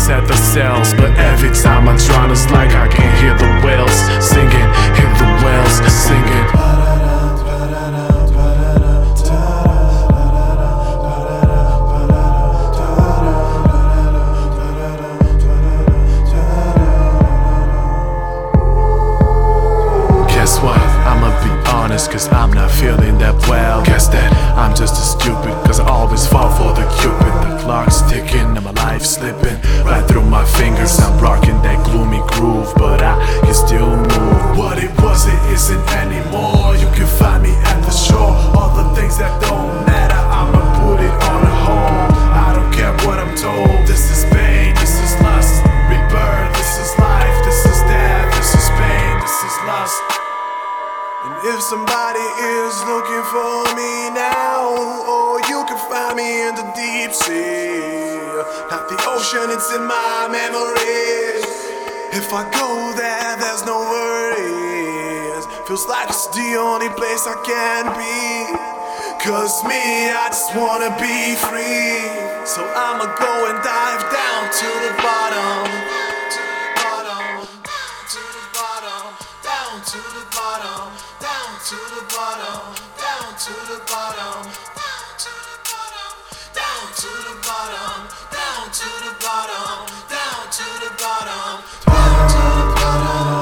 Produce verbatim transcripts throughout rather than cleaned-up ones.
reset the cells. But every time I drown, it's like I can hear the whales singing, hear the whales singing. Guess what? I'ma be honest, cause I'm not feeling that well. Guess that I'm just as stupid, cause I always fall for the cupid. The clock's ticking and my life's slipping right through my fingers. I'm rocking that gloomy groove, but I can still move. What it was, it isn't anymore. You can find me at the shore. All the things that don't matter, I'ma put it on a hold. I don't care what I'm told. This is pain, this is lust, rebirth, this is life, this is death, this is pain, this is lust. And if somebody is looking for me now, oh, you can find me in the deep sea. Not the ocean, it's in my memories. If I go there, there's no worries. Feels like it's the only place I can be. Cause me, I just wanna be free. So I'ma go and dive down to the bottom. Down to the bottom, down to the bottom, down to the bottom, down to the bottom, down to the bottom, down to the bottom, down to the bottom.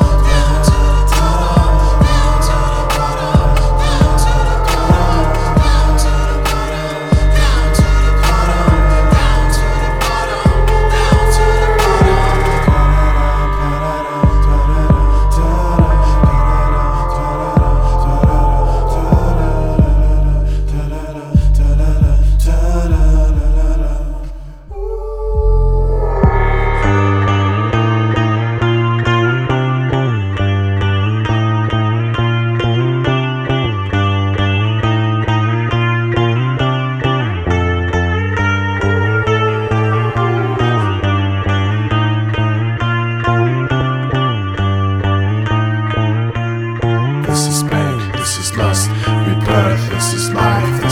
This is pain, this is lust, rebirth, this is life.